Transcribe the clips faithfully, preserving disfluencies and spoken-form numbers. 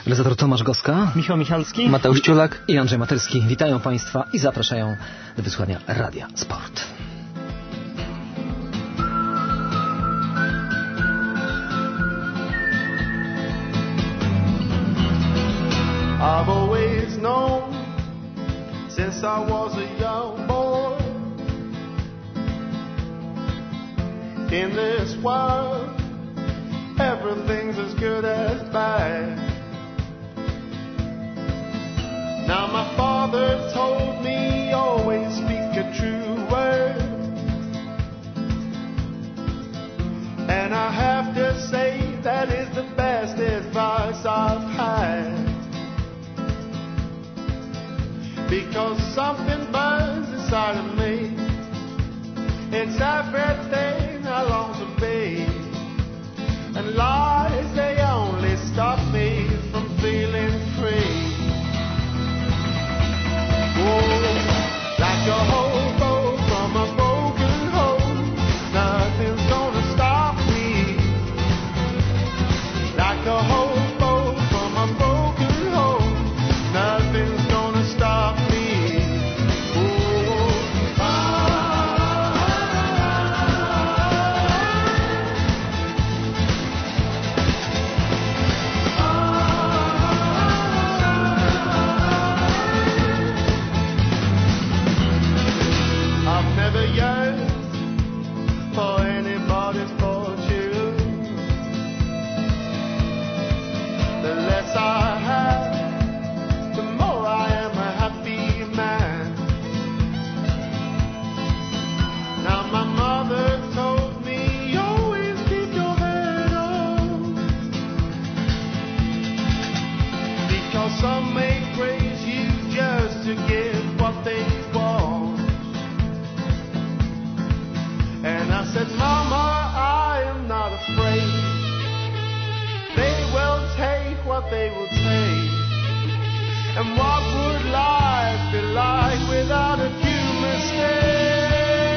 Realizator Tomasz Goska, Michał Michalski, Mateusz Ciulak i Andrzej Materski witają Państwa i zapraszają do wysłuchania Radia Sport. I've always known since I was a young boy in this world everything's as good as bad. Now my father told me always speak a true word, and I have to say that is the best advice I've had. Because something burns inside of me. It's everything I long to be. And lies, they only stop me from feeling free. Oh, like a hobo from a broken home, nothing's gonna stop me. Like a hobo from a broken home, nothing's gonna stop me. They will take. And what would life be like without a few mistakes?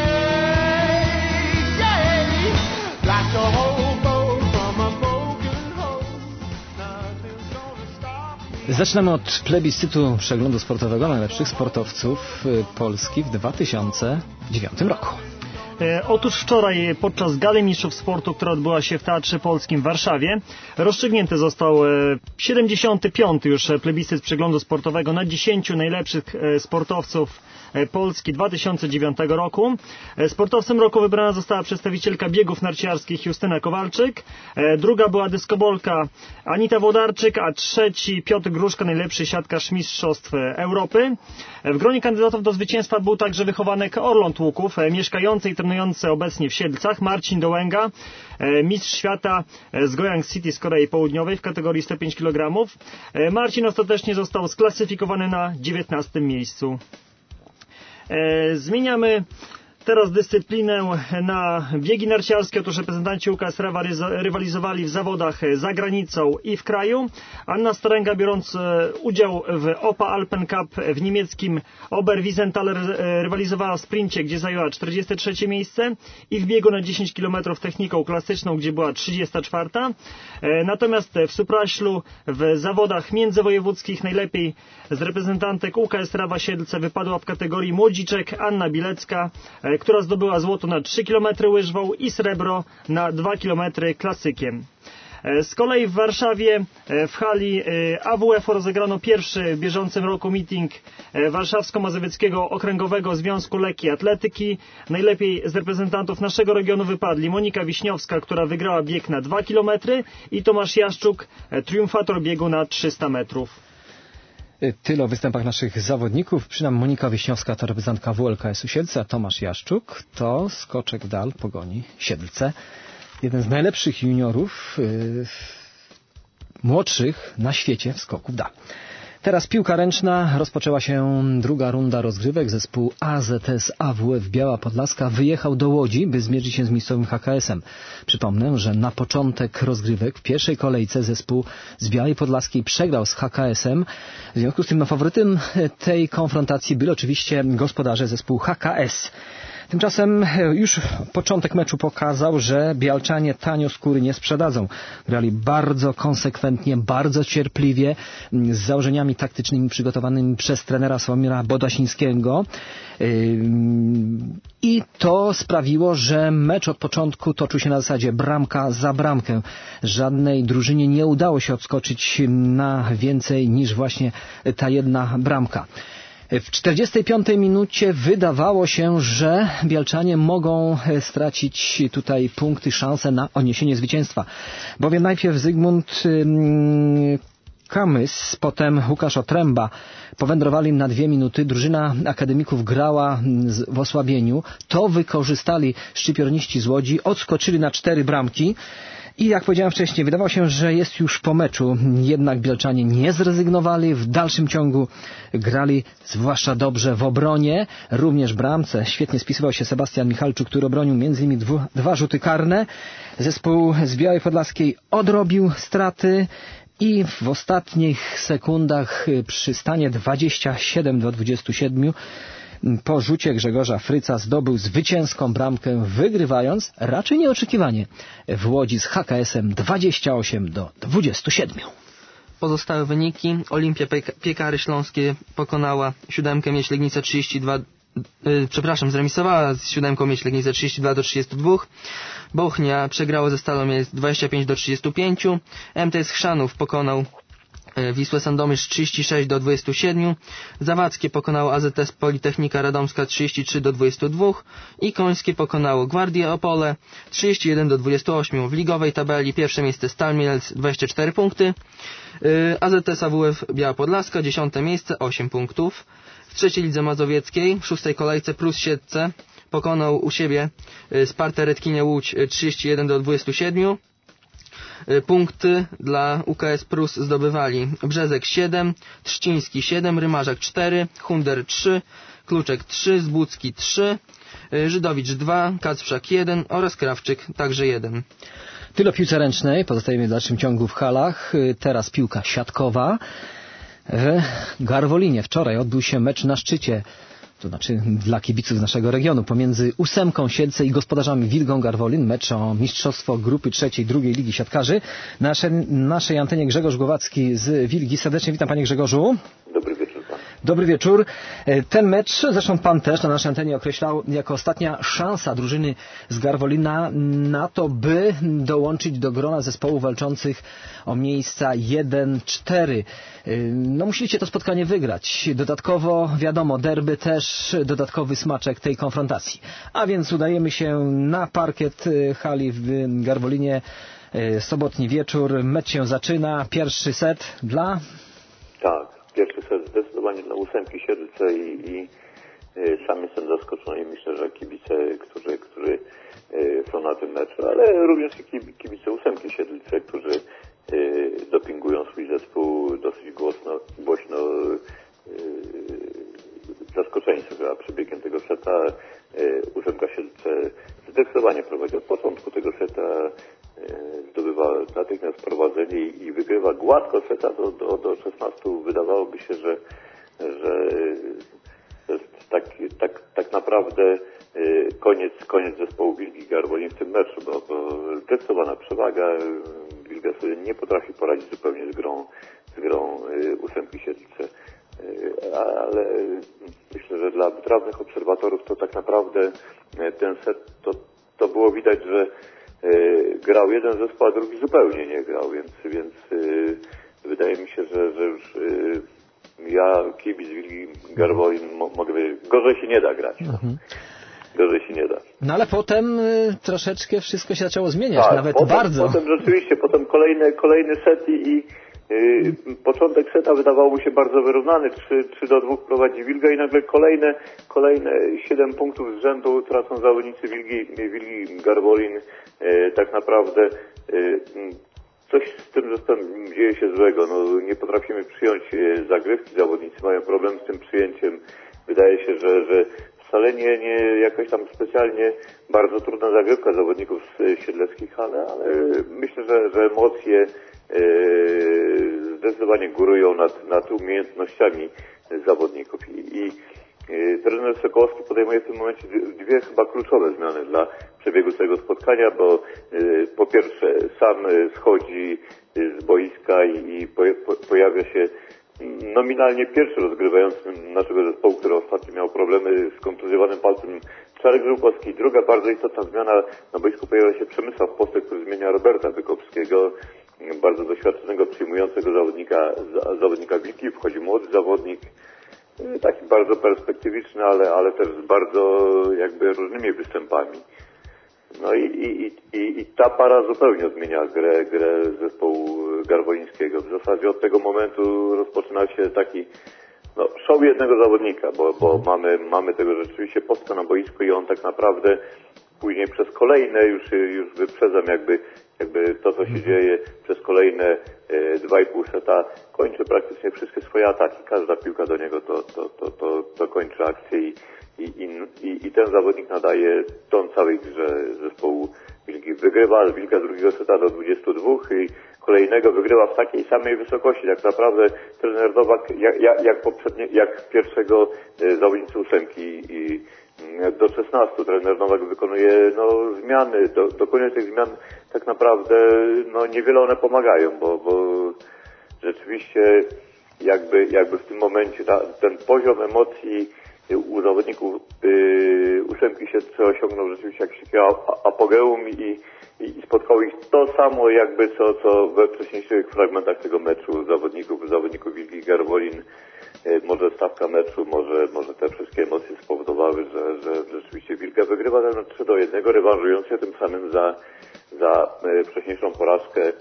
Yeah, like a hobo from a broken home, nothing's gonna stop me. Zaczynamy od plebiscytu przeglądu sportowego najlepszych sportowców Polski w dwa tysiące dziewiątym roku. Otóż wczoraj podczas Gali Mistrzostw Sportu, która odbyła się w Teatrze Polskim w Warszawie, rozstrzygnięty został siedemdziesiąty piąty już plebiscyt przeglądu sportowego na dziesięciu najlepszych sportowców Polski dwa tysiące dziewiątego roku. Sportowcem roku wybrana została przedstawicielka biegów narciarskich Justyna Kowalczyk, druga była dyskobolka Anita Włodarczyk, a trzeci Piotr Gruszka, najlepszy siatkarz Mistrzostw Europy. W gronie kandydatów do zwycięstwa był także wychowanek Orląt Łuków, mieszkający i trenujący obecnie w Siedlcach, Marcin Dołęga, mistrz świata z Goyang City z Korei Południowej w kategorii sto pięć kilogramów. Marcin ostatecznie został sklasyfikowany na dziewiętnastym miejscu. Zmieniamy teraz dyscyplinę na biegi narciarskie. Otóż reprezentanci U K S rywalizowali w zawodach za granicą i w kraju. Anna Starenga, biorąc udział w O P A Alpen Cup w niemieckim Oberwiesenthal, rywalizowała w sprincie, gdzie zajęła czterdzieste trzecie miejsce, i w biegu na dziesięć kilometrów techniką klasyczną, gdzie była trzydziesta czwarta. Natomiast w Supraślu w zawodach międzywojewódzkich najlepiej z reprezentantek U K S Rawa Siedlce wypadła w kategorii młodziczek Anna Bilecka, która zdobyła złoto na trzy kilometry łyżwą i srebro na dwa kilometry klasykiem. Z kolei w Warszawie w hali A W F rozegrano pierwszy w bieżącym roku meeting Warszawsko-Mazowieckiego Okręgowego Związku Lekkiej Atletyki. Najlepiej z reprezentantów naszego regionu wypadli Monika Wiśniowska, która wygrała bieg na dwa kilometry, i Tomasz Jaszczuk, triumfator biegu na trzysta metrów. Tyle o występach naszych zawodników. Przynajmniej Monika Wiśniowska to reprezentantka W L K S-u Siedlce, a Tomasz Jaszczuk to skoczek w dal Pogoni Siedlce. Jeden z najlepszych juniorów, yy, młodszych na świecie w skoku w dal. Teraz piłka ręczna. Rozpoczęła się druga runda rozgrywek. Zespół A Z S A W F Biała Podlaska wyjechał do Łodzi, by zmierzyć się z miejscowym H K S-em. Przypomnę, że na początek rozgrywek w pierwszej kolejce zespół z Białej Podlaskiej przegrał z H K S-em. W związku z tym faworytem tej konfrontacji byli oczywiście gospodarze, zespół H K S. Tymczasem już początek meczu pokazał, że Bialczanie tanio skóry nie sprzedadzą. Grali bardzo konsekwentnie, bardzo cierpliwie, z założeniami taktycznymi przygotowanymi przez trenera Sławomira Bodasińskiego. I to sprawiło, że mecz od początku toczył się na zasadzie bramka za bramkę. Żadnej drużynie nie udało się odskoczyć na więcej niż właśnie ta jedna bramka. W czterdziestej piątej minucie wydawało się, że Bialczanie mogą stracić tutaj punkty, szanse na odniesienie zwycięstwa. Bowiem najpierw Zygmunt Kamys, potem Łukasz Otręba powędrowali na dwie minuty. Drużyna akademików grała w osłabieniu. To wykorzystali szczypiorniści z Łodzi, odskoczyli na cztery bramki. I jak powiedziałem wcześniej, wydawało się, że jest już po meczu. Jednak Bialczanie nie zrezygnowali. W dalszym ciągu grali zwłaszcza dobrze w obronie. Również bramce świetnie spisywał się Sebastian Michalczuk, który obronił między innymi dwu, dwa rzuty karne. Zespół z Białej Podlaskiej odrobił straty. I w ostatnich sekundach przy stanie dwadzieścia siedem do dwudziestu siedmiu po rzucie Grzegorza Fryca zdobył zwycięską bramkę, wygrywając raczej nieoczekiwanie w Łodzi z H K S-em dwadzieścia osiem do dwudziestu siedmiu. Pozostałe wyniki. Olimpia Piekary Śląskie pokonała siódemkę Miedź Legnica trzydzieści dwa Yy, przepraszam, zremisowała z siódemką Miedź Legnica trzydzieści dwa do trzydziestu dwóch. Bochnia przegrała ze Stalą Mielec dwadzieścia pięć do trzydziestu pięciu. M T S Chrzanów pokonał yy, Wisłę Sandomierz trzydzieści sześć do dwudziestu siedmiu. Zawadzkie pokonało A Z S Politechnika Radomska trzydzieści trzy do dwudziestu dwóch i Końskie pokonało Gwardię Opole trzydzieści jeden do dwudziestu ośmiu. W ligowej tabeli pierwsze miejsce Stal Mielec dwadzieścia cztery punkty. yy, A Z S A W F Biała Podlaska dziesiąte miejsce osiem punktów. W trzeciej lidze mazowieckiej, w szóstej kolejce Plus Siedlce pokonał u siebie Spartę Redkinie Łódź trzydzieści jeden do dwudziestu siedmiu. Punkty dla U K S Prus zdobywali Brzezek siedem, Trzciński siedem, Rymarzak cztery, Hunder trzy, Kluczek trzy, Zbucki trzy, Żydowicz dwa, Kacprzak jeden oraz Krawczyk także jeden. Tyle o piłce ręcznej, pozostajemy w dalszym ciągu w halach. Teraz piłka siatkowa. W Garwolinie wczoraj odbył się mecz na szczycie, to znaczy dla kibiców z naszego regionu, pomiędzy ósemką Siedlce i gospodarzami Wilgą Garwolin. Mecz o mistrzostwo grupy trzeciej, drugiej ligi siatkarzy. Na naszej, naszej antenie Grzegorz Głowacki z Wilgi. Serdecznie witam, panie Grzegorzu. Dobry wieczór pan. Dobry wieczór. Ten mecz, zresztą pan też na naszej antenie określał jako ostatnia szansa drużyny z Garwolina na to, by dołączyć do grona zespołów walczących o miejsca jeden cztery. No musieliście to spotkanie wygrać. Dodatkowo, wiadomo, derby też dodatkowy smaczek tej konfrontacji. A więc udajemy się na parkiet hali w Garwolinie. Sobotni wieczór, mecz się zaczyna. Pierwszy set dla... Tak, pierwszy set zdecydowanie dla ósemki Siedlce i, i y, sam jestem zaskoczony i myślę, że kibice, którzy, którzy y, są na tym meczu, ale również kibice ósemki Siedlce, którzy y, dopingują swój zespół dosyć głośno, głośno y, zaskoczeni są chyba przebiegiem tego seta. Y, ósemka Siedlce zdecydowanie prowadzi od początku tego seta. Zdobywa natychmiast prowadzenie i wygrywa gładko seta do, do, do szesnastu. Wydawałoby się, że, że to jest tak, tak, tak naprawdę koniec, koniec zespołu Wilgi Garwolin w tym meczu, bo, bo zdecydowana przewaga. Wilga sobie nie potrafi poradzić zupełnie z grą, z grą ósemki Siedlce. Ale myślę, że dla wytrawnych obserwatorów to tak naprawdę ten set to, to było widać, że grał jeden zespół, a drugi zupełnie nie grał, więc, więc yy, wydaje mi się, że, że już yy, ja, kibic Wilgi Garwolin, mo- mogę powiedzieć, gorzej się nie da grać. Mhm. Gorzej się nie da. No ale potem y, troszeczkę wszystko się zaczęło zmieniać, tak, nawet potem, bardzo. Potem rzeczywiście, potem kolejny, kolejny set i, i yy, początek seta wydawał mu się bardzo wyrównany, trzy do dwóch prowadzi Wilga i nagle kolejne, kolejne siedem punktów z rzędu tracą zawodnicy Wilgi, Wilgi Garwolin. Yy, tak naprawdę yy, coś z tym zespołem dzieje się złego. No, nie potrafimy przyjąć yy, zagrywki, zawodnicy mają problem z tym przyjęciem. Wydaje się, że, że wcale nie, nie jakaś tam specjalnie bardzo trudna zagrywka zawodników z siedleckich, ale, ale myślę, że, że emocje yy, zdecydowanie górują nad, nad umiejętnościami zawodników i, i Trener Sokołowski podejmuje w tym momencie dwie chyba kluczowe zmiany dla przebiegu tego spotkania, bo po pierwsze sam schodzi z boiska i pojawia się nominalnie pierwszy rozgrywający naszego zespołu, który ostatnio miał problemy z kontuzjowanym palcem, Czarek Żółkowski. Druga bardzo istotna zmiana, na boisku pojawia się Przemysław Postek, który zmienia Roberta Wykopskiego, bardzo doświadczonego, przyjmującego zawodnika, zawodnika Wilki. Wchodzi młody zawodnik, taki bardzo perspektywiczny, ale, ale też z bardzo jakby różnymi występami. No i, i, i, i ta para zupełnie zmienia grę, grę zespołu garwolińskiego. W zasadzie od tego momentu rozpoczyna się taki no, show jednego zawodnika, bo, bo mamy, mamy tego rzeczywiście Postka na boisku i on tak naprawdę później przez kolejne, już, już wyprzedzam jakby, jakby to, co się dzieje, przez kolejne e, dwa i pół seta kończy praktycznie wszystkie swoje ataki. Każda piłka do niego to, to, to, to, to kończy akcję i, i, i, i ten zawodnik nadaje ton całej grze zespołu Wilki. Wygrywa z Wilka drugiego seta do dwudziestu dwóch i kolejnego wygrywa w takiej samej wysokości. Tak naprawdę trener Nowak, jak, jak, jak, poprzednie, jak pierwszego e, zawodnicy ósemki i do szesnastu trener Nowak wykonuje no, zmiany, do, dokonuje tych zmian tak naprawdę no, niewiele one pomagają, bo, bo rzeczywiście jakby, jakby w tym momencie ta, ten poziom emocji u zawodników yy, ósemki się osiągnął rzeczywiście jakieś apogeum i, i, i spotkało ich to samo jakby co, co we wcześniejszych fragmentach tego meczu zawodników, zawodników Wilki Garwolin. Może stawka meczu, może, może te wszystkie emocje spowodowały, że, że rzeczywiście Wilka wygrywa ten trzy do jednego, rewanżując się tym samym za, za e, wcześniejszą porażkę e,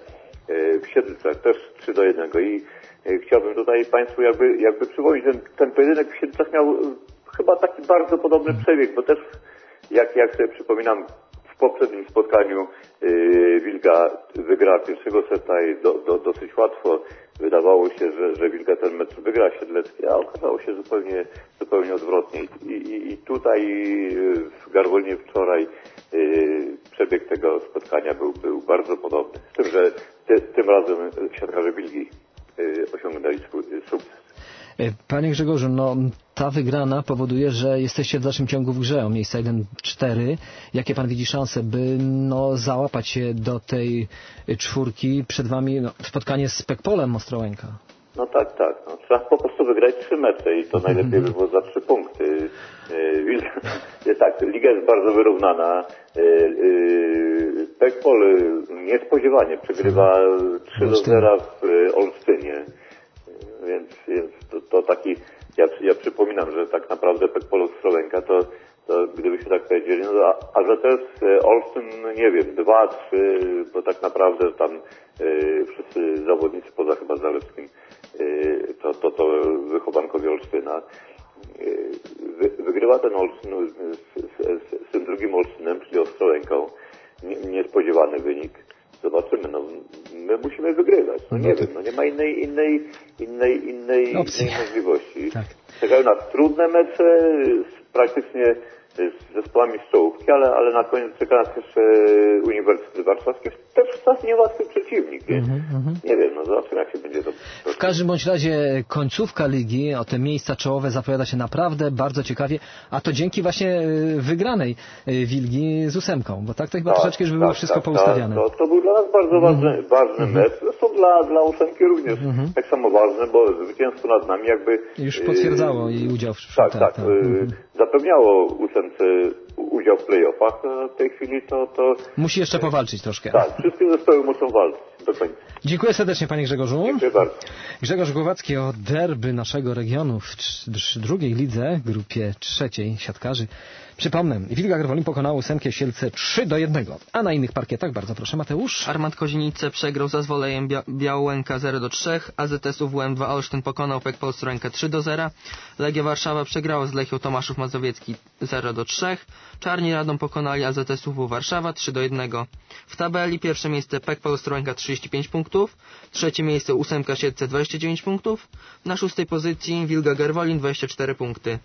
w Siedlcach, też trzy do jednego. I e, chciałbym tutaj Państwu jakby, jakby przypomnieć, ten, ten pojedynek w Siedlcach miał e, chyba taki bardzo podobny przebieg, bo też jak, jak sobie przypominam, w poprzednim spotkaniu yy, Wilga wygrała pierwszego seta i do, do, dosyć łatwo. Wydawało się, że, że Wilga ten mecz wygra Siedlecki, a okazało się zupełnie, zupełnie odwrotnie. I, i, i tutaj w Garwolinie wczoraj yy, przebieg tego spotkania był, był bardzo podobny. Z tym, że ty, tym razem siatkarze Wilgi yy, osiągnęli swój sukces. Panie Grzegorzu, no ta wygrana powoduje, że jesteście w dalszym ciągu w grze o miejsca jeden cztery. Jakie pan widzi szanse, by no, załapać się do tej czwórki? Przed wami no, spotkanie z Pekpolem Ostrołęka. No tak, tak. No, trzeba po prostu wygrać trzy mecze i to najlepiej by było za trzy punkty. Yy, tak, liga jest bardzo wyrównana. Yy, yy, Pekpol niespodziewanie przegrywa trzy do zera w Olsztynie. Więc, więc to, to taki, ja, ja przypominam, że tak naprawdę Pekpol Ostrołęka to, to gdybyśmy tak powiedzieli, no a, a że to jest Olsztyn, nie wiem, dwa, trzy, bo tak naprawdę tam y, wszyscy zawodnicy poza chyba Zalewskim, y, to, to, to wychowankowie Olsztyna. Y, wy, wygrywa ten Olsztyn z, z, z, z tym drugim Olsztynem, czyli Ostrołęką. Nie, niespodziewany wynik. Zobaczymy, no my musimy wygrywać. No nie wiem, no nie ma innej, innej, innej, innej, innej możliwości. Tak. Czekają nas trudne mecze, praktycznie z zespołami z czołówki, ale, ale na koniec czeka nas jeszcze Uniwersytet Warszawski. Też wcale niełatwy przeciwnik, nie? Mm-hmm. Nie wiem, no zobaczymy, jak się będzie to... W każdym bądź razie końcówka ligi, o te miejsca czołowe zapowiada się naprawdę bardzo ciekawie, a to dzięki właśnie wygranej Wilgi z ósemką, bo tak to chyba tak, troszeczkę już by było tak, wszystko tak, poustawiane. Tak, to, to był dla nas bardzo ważny, mm-hmm. ważny mm-hmm. mecz, zresztą dla, dla ósemki również mm-hmm. tak samo ważny, bo zwycięstwo nad nami jakby... Już potwierdzało jej udział w Tak, tak, tak, tak. Mm-hmm. zapewniało ósemce udział w play-offach, a w tej chwili to, to... Musi jeszcze powalczyć troszkę. Tak, wszystkie zespoły muszą walczyć do końca. Dziękuję serdecznie, panie Grzegorzu. Dziękuję bardzo. Grzegorz Głowacki o derby naszego regionu w drugiej lidze, grupie trzeciej siatkarzy. Przypomnę, Wilga Garwolin pokonała ósemkę Sielce trzy do jednego. A na innych parkietach, bardzo proszę, Mateusz. Armat Kozienice przegrał za Zwolejem Bia- Białęka zero do trzech. A Z S U W M dwa Olsztyn pokonał Pekpol Ostrołękę trzy do zera. Legia Warszawa przegrała z Lechią Tomaszów Mazowiecki zero do trzech. Czarni Radom pokonali A Z S U W Warszawa trzy do jednego. W tabeli pierwsze miejsce Pekpol Ostrołęka trzydzieści pięć punktów. Trzecie miejsce ósemka Siedlce dwadzieścia dziewięć punktów. Na szóstej pozycji Wilga Garwolin dwadzieścia cztery punkty.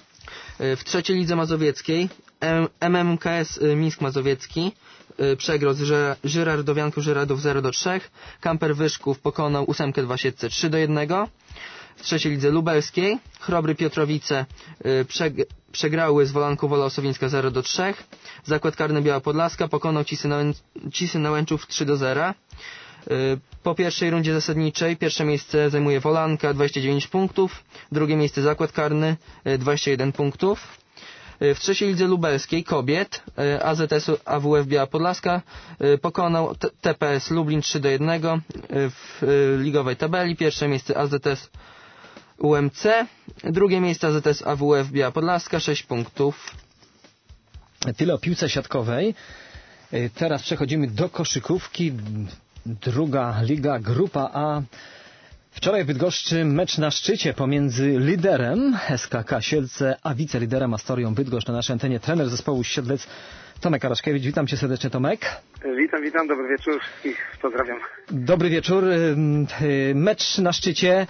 W trzeciej lidze mazowieckiej M M K S Mińsk Mazowiecki przegrał z Żyrardowianką Żyradów zero do trzech. Kamper Wyszków pokonał ósemkę dwa Siedlce trzy do jednego. w trzeciej lidze lubelskiej Chrobry Piotrowice przeg- przegrały z Wolanką Wola Osowińska zero do trzech. Zakład Karny Biała Podlaska pokonał Cisy, Nałę- Cisy Nałęczów trzy do zera. Po pierwszej rundzie zasadniczej pierwsze miejsce zajmuje Wolanka, dwadzieścia dziewięć punktów, drugie miejsce Zakład Karny, dwadzieścia jeden punktów. W trzeciej lidze lubelskiej kobiet A Z S A W F Biała Podlaska pokonał T P S Lublin trzy do jednego w ligowej tabeli. Pierwsze miejsce A Z S U M C, drugie miejsce A Z S A W F Biała Podlaska, sześć punktów. Tyle o piłce siatkowej. Teraz przechodzimy do koszykówki. Druga liga, grupa A. Wczoraj w Bydgoszczy mecz na szczycie pomiędzy liderem S K K Sielce a wiceliderem Astorią Bydgoszcz. Na naszej antenie trener zespołu Siedlec Tomek Araszkiewicz. Witam Cię serdecznie, Tomek. Witam, witam, dobry wieczór i pozdrawiam. Dobry wieczór. Mecz na szczycie.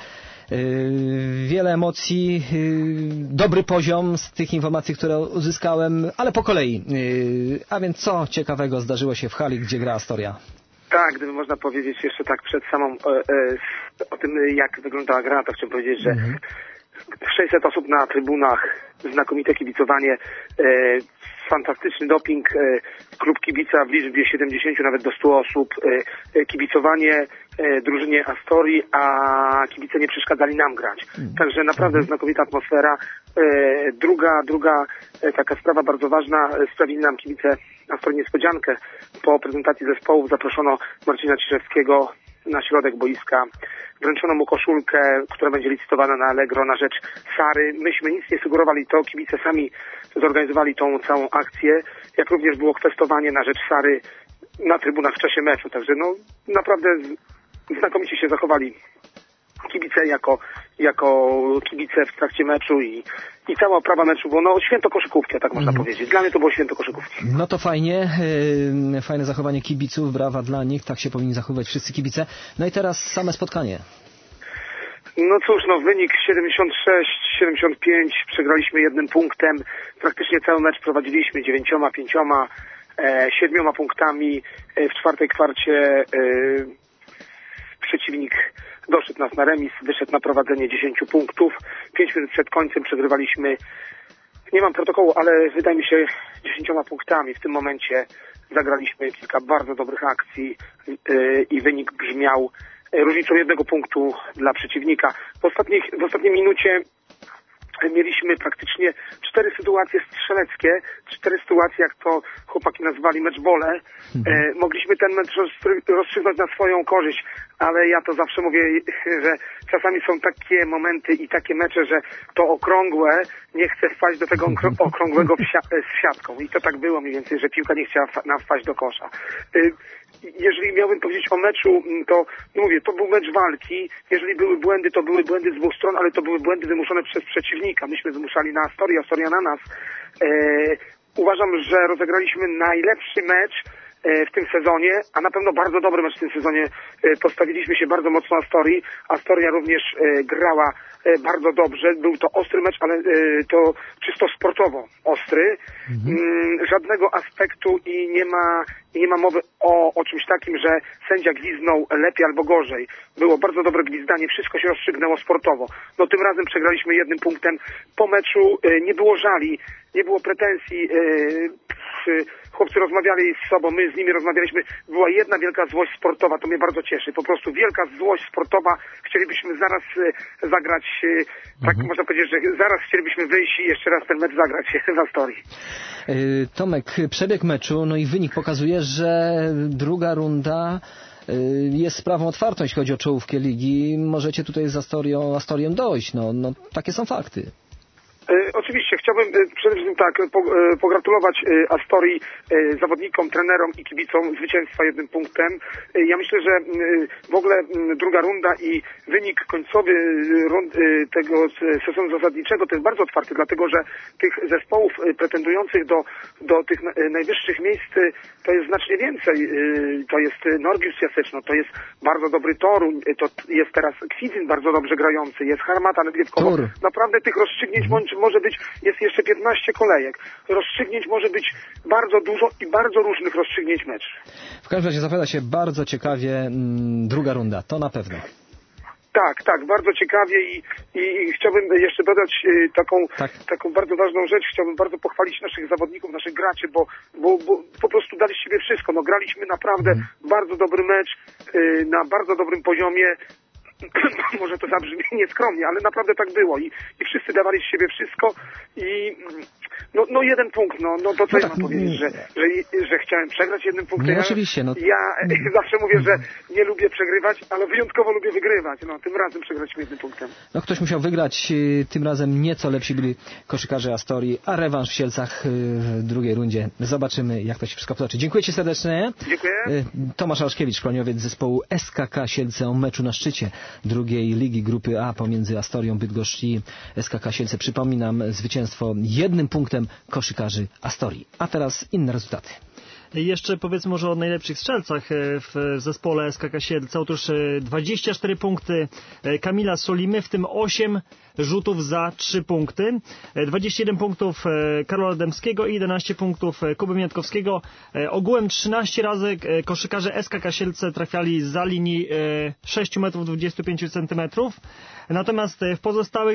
Wiele emocji, dobry poziom z tych informacji, które uzyskałem, ale po kolei. A więc co ciekawego zdarzyło się w hali, gdzie gra Astoria? Tak, gdyby można powiedzieć jeszcze tak przed samą e, e, o tym, jak wyglądała gra, to chciałem powiedzieć, że mhm. sześćset osób na trybunach, znakomite kibicowanie, e, fantastyczny doping, e, klub kibica w liczbie siedemdziesięciu nawet do stu osób, e, kibicowanie e, drużynie Astorii, a kibice nie przeszkadzali nam grać. Także naprawdę znakomita atmosfera. E, druga, druga e, taka sprawa bardzo ważna, sprawili nam kibice Astorii niespodziankę. Po prezentacji zespołów zaproszono Marcina Ciszewskiego na środek boiska. Wręczono mu koszulkę, która będzie licytowana na Allegro na rzecz Sary. Myśmy nic nie sugerowali, to kibice sami zorganizowali tą całą akcję, jak również było kwestowanie na rzecz Sary na trybunach w czasie meczu. Także no naprawdę znakomicie się zachowali kibice jako, jako kibice w trakcie meczu i, i cała oprawa meczu było no święto koszykówki, tak można mm. powiedzieć. Dla mnie to było święto koszykówki. No to fajnie, yy, fajne zachowanie kibiców, brawa dla nich, tak się powinni zachowywać wszyscy kibice. No i teraz same spotkanie. No cóż, no wynik siedemdziesiąt sześć siedemdziesiąt pięć, przegraliśmy jednym punktem, praktycznie cały mecz prowadziliśmy dziewięcioma, pięcioma, e, siedmioma punktami. E, w czwartej kwarcie e, przeciwnik doszedł nas na remis, wyszedł na prowadzenie dziesięciu punktów. Pięć minut przed końcem przegrywaliśmy, nie mam protokołu, ale wydaje mi się dziesięcioma punktami. W tym momencie zagraliśmy kilka bardzo dobrych akcji yy, i wynik brzmiał różnicą jednego punktu dla przeciwnika. W, ostatnich, w ostatniej minucie mieliśmy praktycznie cztery sytuacje strzeleckie, cztery sytuacje, jak to chłopaki nazwali meczbole. E, mogliśmy ten mecz rozstrzygnąć na swoją korzyść, ale ja to zawsze mówię, że czasami są takie momenty i takie mecze, że to okrągłe nie chce wpaść do tego okrągłego z siatką. I to tak było mniej więcej, że piłka nie chciała nam wpaść do kosza. E, Jeżeli miałbym powiedzieć o meczu, to no mówię, to był mecz walki. Jeżeli były błędy, to były błędy z dwóch stron, ale to były błędy wymuszone przez przeciwnika. Myśmy wymuszali na Astorię, Astoria na nas. E, uważam, że rozegraliśmy najlepszy mecz w tym sezonie, a na pewno bardzo dobry mecz w tym sezonie. Postawiliśmy się bardzo mocno Astorii. Astoria również grała bardzo dobrze. Był to ostry mecz, ale to czysto sportowo ostry. Mhm. Żadnego aspektu i nie ma, i nie ma mowy o, o czymś takim, że sędzia gwizdnął lepiej albo gorzej. Było bardzo dobre gwizdanie, wszystko się rozstrzygnęło sportowo. No tym razem przegraliśmy jednym punktem. Po meczu nie było żali, nie było pretensji. Chłopcy rozmawiali z sobą, my z nimi rozmawialiśmy. Była jedna wielka złość sportowa, to mnie bardzo cieszy. Po prostu wielka złość sportowa. Chcielibyśmy zaraz e, zagrać, e, tak mhm. można powiedzieć, że zaraz chcielibyśmy wyjść i jeszcze raz ten mecz zagrać w Astorii. Yy, Tomek, przebieg meczu, no i wynik pokazuje, że druga runda yy, jest sprawą otwartą, jeśli chodzi o czołówkę ligi. Możecie tutaj z Astorią, Astorią dojść. No, no, takie są fakty. E, oczywiście chciałbym e, przede wszystkim tak po, e, pogratulować e, Astorii, e, zawodnikom, trenerom i kibicom zwycięstwa jednym punktem. E, ja myślę, że e, w ogóle m, druga runda i wynik końcowy rund, e, tego sezonu zasadniczego to jest bardzo otwarty, dlatego że tych zespołów e, pretendujących do, do tych e, najwyższych miejsc e, to jest znacznie więcej. E, to jest Norgius Jaseczno, to jest bardzo dobry Toruń, e, to jest teraz Kwidzyn bardzo dobrze grający, jest Harmata Nedwiewkowo. Naprawdę tych rozstrzygnięć bądź może być, jest jeszcze piętnaście kolejek. Rozstrzygnięć może być bardzo dużo i bardzo różnych rozstrzygnięć mecz. W każdym razie zapowiada się bardzo ciekawie mm, druga runda, to na pewno. Tak, tak, bardzo ciekawie i, i, i chciałbym jeszcze dodać y, taką, tak. taką bardzo ważną rzecz. Chciałbym bardzo pochwalić naszych zawodników, naszych graczy, bo, bo, bo po prostu dali z siebie wszystko. No, graliśmy naprawdę mm. bardzo dobry mecz, y, na bardzo dobrym poziomie. Może to zabrzmi nieskromnie, ale naprawdę tak było i, i wszyscy dawali z siebie wszystko i no, no jeden punkt, no, no to co no ja tak, mam powiedzieć, że, że, że chciałem przegrać jednym punktem. Nie, oczywiście. No. Ja zawsze mówię, że nie lubię przegrywać, ale wyjątkowo lubię wygrywać. No tym razem przegraliśmy jednym punktem. No ktoś musiał wygrać, tym razem nieco lepsi byli koszykarze Astorii, a rewanż w Sielcach w drugiej rundzie. Zobaczymy, jak to się wszystko potoczy. Dziękuję Ci serdecznie. Dziękuję. Tomasz Aszkiewicz, szkoleniowiec zespołu S K K Sielce o meczu na szczycie drugiej ligi grupy A pomiędzy Astorią Bydgoszcz i S K K Sielce. Przypominam, zwycięstwo jednym punktem koszykarzy Astorii. A teraz inne rezultaty. Jeszcze powiedzmy może o najlepszych strzelcach w zespole S K K Sielce. Otóż dwadzieścia cztery punkty Kamila Solimy, w tym osiem rzutów za trzy punkty. dwadzieścia jeden punktów Karola Dębskiego i jedenaście punktów Kuby Miatkowskiego. Ogółem trzynaście razy koszykarze S K K Sielce trafiali za linii sześć metrów dwadzieścia pięć centymetrów. Natomiast w pozostałych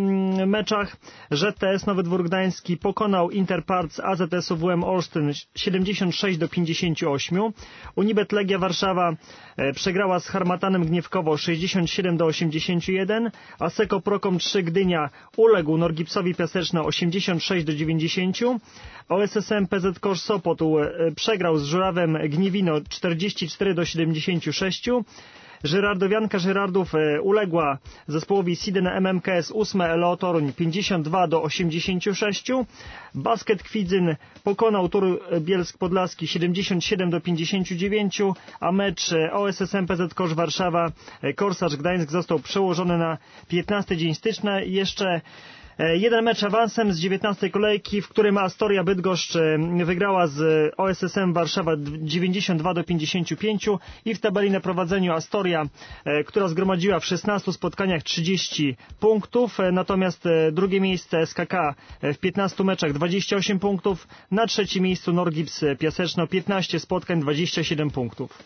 meczach Z T S Nowy Dwór Gdański pokonał Interparts A Z S O W M Olsztyn siedemdziesiąt sześć do pięćdziesięciu ośmiu. Unibet Legia Warszawa przegrała z Harmatanem Gniewkowo sześćdziesiąt siedem do osiemdziesięciu jeden, a Seko Prokom trzy Gdynia uległ Norgipsowi Piaseczno osiemdziesiąt sześć do dziewięćdziesięciu. O S S M P Z Kosz Sopot przegrał z Żurawem Gniewino czterdzieści cztery do siedemdziesięciu sześciu. Żyrardowianka Żyrardów uległa zespołowi Siden M M K S ósme Eleo Toruń pięćdziesiąt dwa do osiemdziesięciu sześciu. Basket Kwidzyn pokonał Tur Bielsk Podlaski siedemdziesiąt siedem do pięćdziesięciu dziewięciu, a mecz O S S M P Z Kosz Warszawa Korsarz Gdańsk został przełożony na piętnasty dzień stycznia. I jeszcze jeden mecz awansem z dziewiętnastej kolejki, w którym Astoria Bydgoszcz wygrała z O S S M Warszawa dziewięćdziesiąt dwa do pięćdziesięciu pięciu i w tabeli na prowadzeniu Astoria, która zgromadziła w szesnastu spotkaniach trzydzieści punktów, natomiast drugie miejsce S K K w piętnastu meczach dwadzieścia osiem punktów, na trzecim miejscu Norgips Piaseczno piętnaście spotkań dwadzieścia siedem punktów.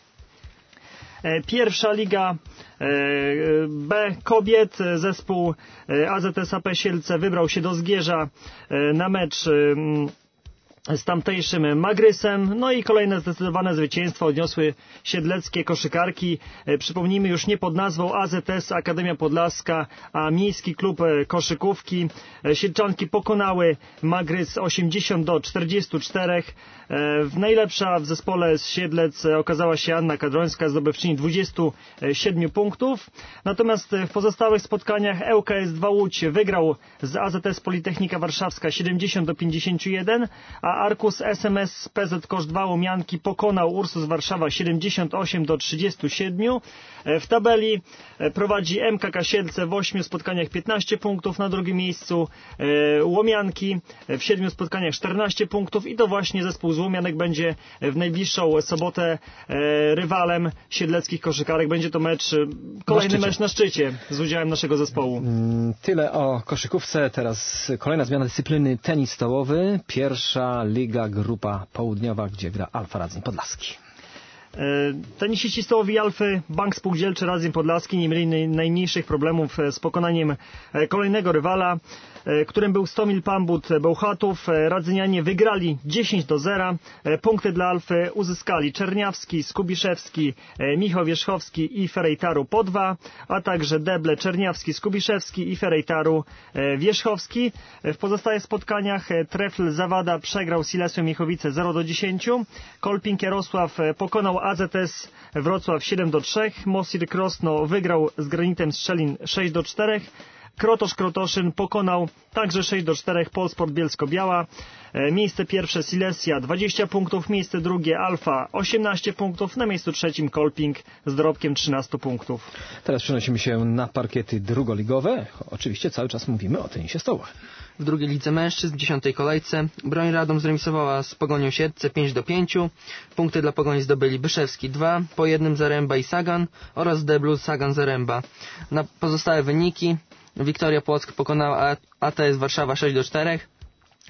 Pierwsza Liga B kobiet, zespół A Z S A P Sielce wybrał się do Zgierza na mecz z tamtejszym Magrysem. No i kolejne zdecydowane zwycięstwo odniosły siedleckie koszykarki. Przypomnijmy, już nie pod nazwą A Z S Akademia Podlaska, a Miejski Klub Koszykówki. Sielczanki pokonały Magrys osiemdziesiąt do czterdziestu czterech. Najlepsza w zespole z Siedlec okazała się Anna Kadrońska, zdobywczyni dwudziestu siedmiu punktów. Natomiast w pozostałych spotkaniach L K S dwa Łódź wygrał z A Z S Politechnika Warszawska siedemdziesiąt do pięćdziesięciu jeden, a Arkus S M S P Z Kosz dwa Łomianki pokonał Ursus Warszawa siedemdziesiąt osiem do trzydziestu siedmiu. W tabeli prowadzi M K K Sielce w ośmiu spotkaniach piętnaście punktów, na drugim miejscu Łomianki w siedmiu spotkaniach czternaście punktów i to właśnie zespół z Łomianek będzie w najbliższą sobotę rywalem siedleckich koszykarek. Będzie to mecz, kolejny mecz na szczycie z udziałem naszego zespołu. Tyle o koszykówce, teraz kolejna zmiana dyscypliny, tenis stołowy, pierwsza Liga Grupa Południowa, gdzie gra Alfa Radzin Podlaski. Tenisiści stołowi Alfy, Bank Spółdzielczy Radzin Podlaski nie mieli najmniejszych problemów z pokonaniem kolejnego rywala, którym był Stomil Pambut Bełchatów. Radzynianie wygrali dziesięć do zera. Punkty dla Alfy uzyskali Czerniawski, Skubiszewski, Michał Wierzchowski i Ferejtaru po dwa, a także Deble, Czerniawski, Skubiszewski i Ferejtaru Wierzchowski. W pozostałych spotkaniach Trefl Zawada przegrał Silesią Miechowice zero do dziesięciu. Kolping Jarosław pokonał A Z S Wrocław siedem do trzech. Mosir Krosno wygrał z Granitem Strzelin sześć do czterech. Krotosz Krotoszyn pokonał także sześć do czterech Polsport Bielsko-Biała. Miejsce pierwsze Silesia dwadzieścia punktów, miejsce drugie Alfa osiemnaście punktów, na miejscu trzecim Kolping z dorobkiem trzynastu punktów. Teraz przenosimy się na parkiety drugoligowe. Oczywiście cały czas mówimy o tenisie stołowym. W drugiej lidze mężczyzn w dziesiątej kolejce Broń Radom zremisowała z Pogonią Siedlce pięć do pięciu. Punkty dla Pogoni zdobyli Byszewski dwa, po jednym Zaręba i Sagan oraz Deblu Sagan Zaręba. Na pozostałe wyniki Wiktoria Płock pokonała A T S Warszawa sześć do czterech.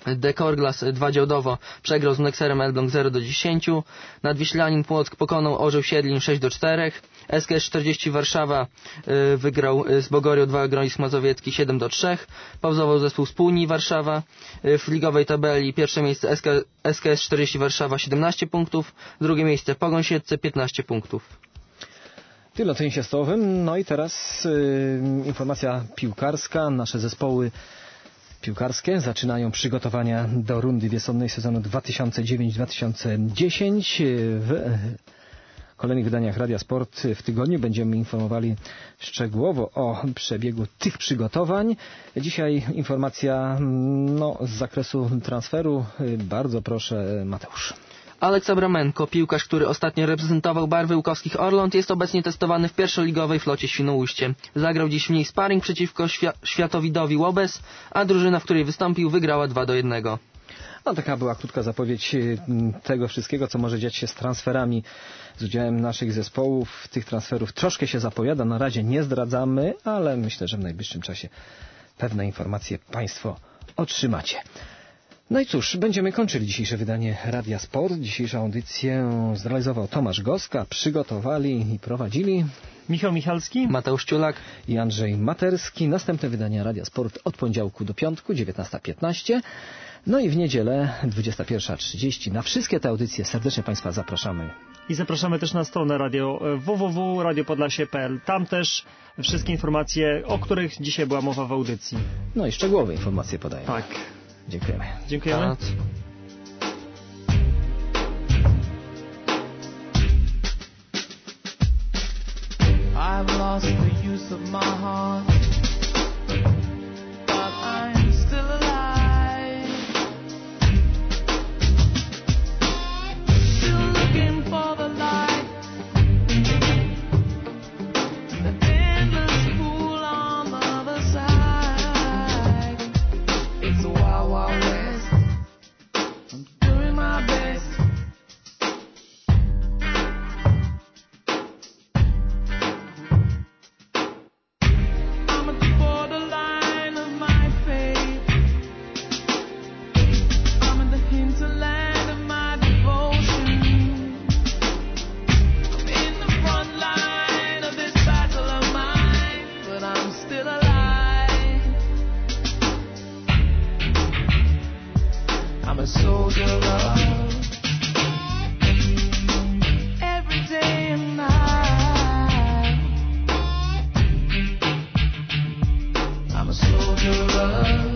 Dekorglas dwa Działdowo przegrał z Nekserem Elbląg zero do dziesięciu. Nadwiślanin Płock pokonał Orzeł Siedlin sześć do czterech. S K S czterdzieści Warszawa y, wygrał z Bogorią dwa Grodzisk Mazowiecki siedem do trzech. Pauzował zespół Spółni Warszawa. Y, w ligowej tabeli pierwsze miejsce S K S czterdzieści Warszawa siedemnaście punktów. Drugie miejsce Pogoń Siedlce piętnaście punktów. Tyle o tenisie stołowym. No i teraz y, informacja piłkarska. Nasze zespoły piłkarskie zaczynają przygotowania do rundy wiosennej sezonu dwa tysiące dziewięć dwa tysiące dziesięć. W kolejnych wydaniach Radia Sport w tygodniu będziemy informowali szczegółowo o przebiegu tych przygotowań. Dzisiaj informacja no, z zakresu transferu. Bardzo proszę, Mateusz. Aleks Abramenko, piłkarz, który ostatnio reprezentował barwy łukowskich Orląt, jest obecnie testowany w pierwszoligowej flocie Świnoujście. Zagrał dziś w niej sparring przeciwko świa- Światowidowi Łobez, a drużyna, w której wystąpił, wygrała dwa do jednego. No, taka była krótka zapowiedź tego wszystkiego, co może dziać się z transferami z udziałem naszych zespołów. Tych transferów troszkę się zapowiada, na razie nie zdradzamy, ale myślę, że w najbliższym czasie pewne informacje Państwo otrzymacie. No i cóż, będziemy kończyli dzisiejsze wydanie Radia Sport. Dzisiejszą audycję zrealizował Tomasz Goska, przygotowali i prowadzili Michał Michalski, Mateusz Ciulak i Andrzej Materski. Następne wydania Radia Sport od poniedziałku do piątku, dziewiętnasta piętnaście. No i w niedzielę dwudziesta pierwsza trzydzieści. Na wszystkie te audycje serdecznie Państwa zapraszamy. I zapraszamy też na stronę radio w w w kropka radio podlasie kropka p l. Tam też wszystkie informacje, o których dzisiaj była mowa w audycji. No i szczegółowe informacje podają. Tak. Dziękujemy. Dziękujemy. I've lost the use of my heart, but I'm still alive. Still looking for the light, the endless pool on the other side. It's a wild, wild west. I'm doing my best. I'm at the borderline of my fate. I'm at the hinterland of my devotion. I'm in the front line of this battle of mine, but I'm still alive. I'm a soldier of love, every day and night. I'm a soldier of love.